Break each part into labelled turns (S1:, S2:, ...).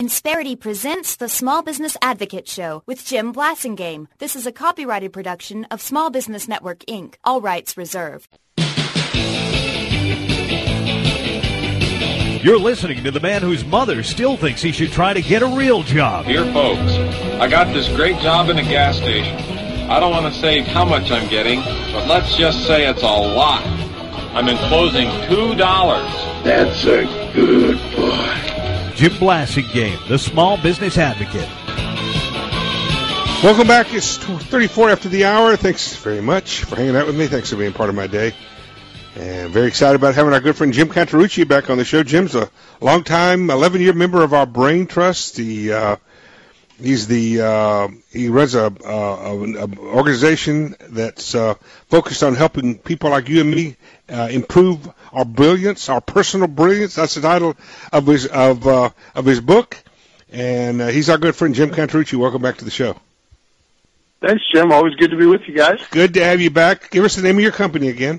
S1: Insperity presents the Small Business Advocate Show with Jim Blasingame. This is a copyrighted production of Small Business Network, Inc. All rights reserved.
S2: You're listening to the man whose mother still thinks he should try to get a real job.
S3: Dear folks, I got this great job in a gas station. I don't want to say how much I'm getting, but let's just say it's a lot. I'm enclosing $2.
S4: That's a good boy.
S2: Jim Blasingame, the Small Business Advocate.
S5: Welcome back. It's 34 after the hour. Thanks very much for hanging out with me. Thanks for being part of my day. And very excited about having our good friend Jim Cantarucci back on the show. Jim's a long-time, 11-year member of our Brain Trust. He runs a organization that's focused on helping people like you and me improve our brilliance, our personal brilliance. That's the title of his book. And he's our good friend Jim Cantarucci. Welcome back to the show.
S6: Thanks, Jim. Always good to be with you guys.
S5: Good to have you back. Give us the name of your company again.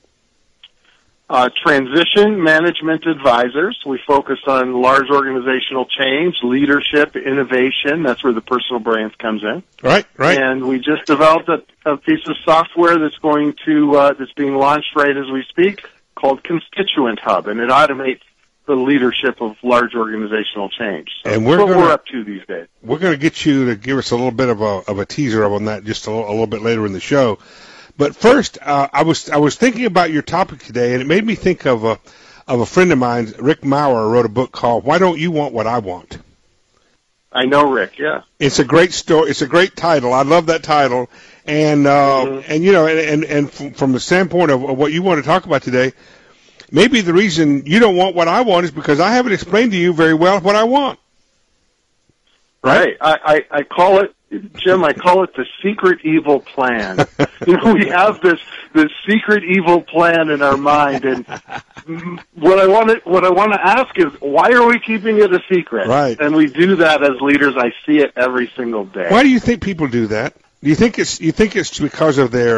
S6: Transition Management Advisors. We focus on large organizational change, leadership, innovation. That's where the personal brand comes in.
S5: Right.
S6: And we just developed a piece of software that's going to that's being launched right as we speak, called Constituent Hub, and it automates the leadership of large organizational change. So
S5: and
S6: that's what we're up to these days.
S5: We're going to get you to give us a little bit of a teaser on that just a little bit later in the show. But first, I was thinking about your topic today, and it made me think of a friend of mine, Rick Maurer, wrote a book called "Why Don't You Want What I Want?"
S6: I know Rick. Yeah,
S5: it's a great story. It's a great title. I love that title, and you know, and from the standpoint of what you want to talk about today, maybe the reason you don't want what I want is because I haven't explained to you very well what I want.
S6: Right. I call it, Jim, I call it the secret evil plan. You know, we have this secret evil plan in our mind, and what I want to ask is, why are we keeping it a secret?
S5: Right.
S6: And we do that as leaders. I see it every single day.
S5: Why do you think people do that? Do you think it's because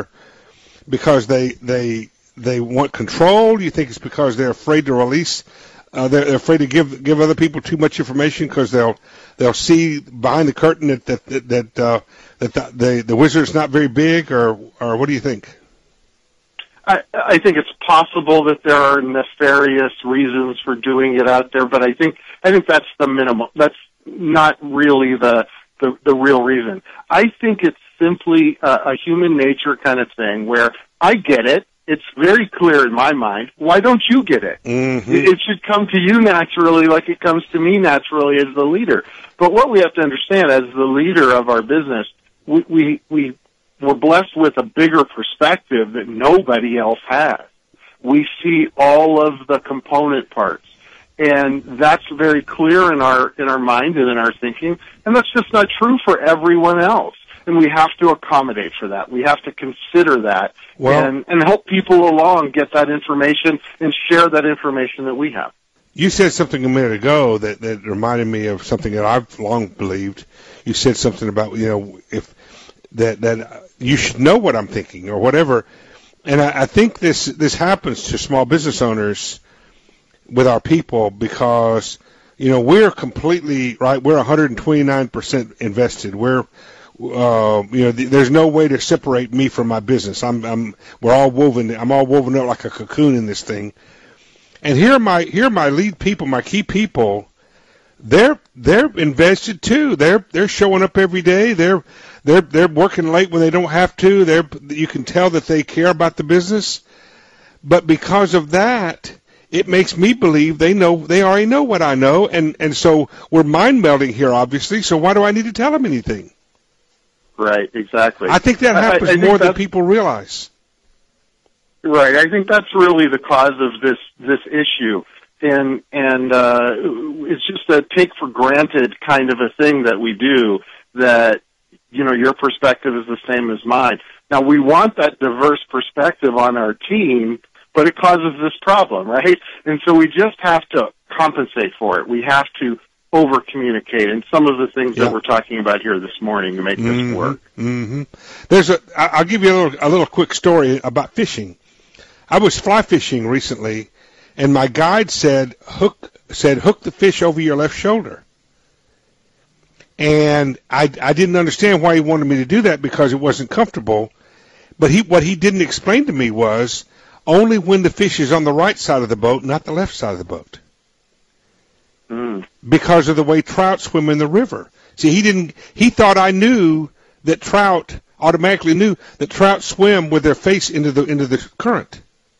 S5: they want control? Do you think it's because they're afraid to release? They're afraid to give other people too much information because they'll see behind the curtain that the wizard's not very big, or what do you think?
S6: I think it's possible that there are nefarious reasons for doing it out there, but I think that's the minimum. That's not really the real reason. I think it's simply a human nature kind of thing where I get it. It's very clear in my mind. Why don't you get it?
S5: Mm-hmm.
S6: It should come to you naturally like it comes to me naturally as the leader. But what we have to understand as the leader of our business, we're blessed with a bigger perspective that nobody else has. We see all of the component parts. And that's very clear in our mind and in our thinking. And that's just not true for everyone else. And we have to accommodate for that. We have to consider that and help people along get that information and share that information that we have.
S5: You said something a minute ago that reminded me of something that I've long believed. You said something about, you know, if that you should know what I'm thinking or whatever. And I think this happens to small business owners with our people because, you know, we're completely right. We're 129% invested. We're there's no way to separate me from my business. I'm all woven up like a cocoon in this thing. And here are my lead people, my key people. They're invested too. They're showing up every day. They're working late when they don't have to. You can tell that they care about the business. But because of that, it makes me believe they already know what I know, and so we're mind melding here, obviously. So why do I need to tell them anything?
S6: Right, exactly.
S5: I think that happens more than people realize.
S6: Right, I think that's really the cause of this issue, and it's just a take for granted kind of a thing that we do. That, you know, your perspective is the same as mine. Now we want that diverse perspective on our team, but it causes this problem, right? And so we just have to compensate for it. We have to over-communicate, and some of the things that we're talking about here this morning to make this work.
S5: Mm-hmm. I'll give you a little quick story about fishing. I was fly fishing recently, and my guide said hook the fish over your left shoulder. And I didn't understand why he wanted me to do that because it wasn't comfortable. But what he didn't explain to me was only when the fish is on the right side of the boat, not the left side of the boat. Because of the way trout swim in the river. See, he thought I knew that trout, automatically knew that trout swim with their face into the current.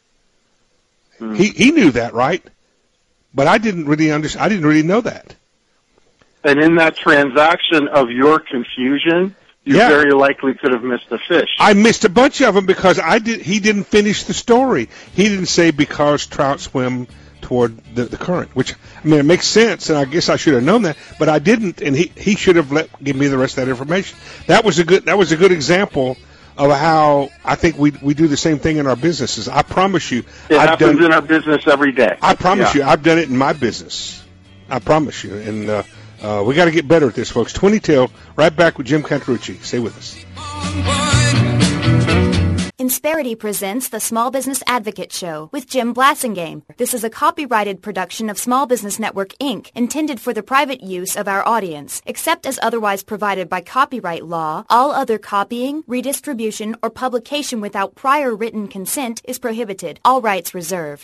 S5: He knew that, right? But I didn't really I didn't really know that.
S6: And in that transaction of your confusion, you very likely could have missed a fish.
S5: I missed a bunch of them because he didn't finish the story. He didn't say because trout swim toward the current, which, I mean, it makes sense, and I guess I should have known that, but I didn't, and he should have give me the rest of that information. That was a good example of how I think we do the same thing in our businesses. I promise you.
S6: It happens in our business every day.
S5: I promise you, I've done it in my business. I promise you, and we got to get better at this, folks. 20 till, right back with Jim Cantarucci. Stay with us.
S1: Insperity presents the Small Business Advocate Show with Jim Blasingame. This is a copyrighted production of Small Business Network, Inc., intended for the private use of our audience. Except as otherwise provided by copyright law, all other copying, redistribution, or publication without prior written consent is prohibited. All rights reserved.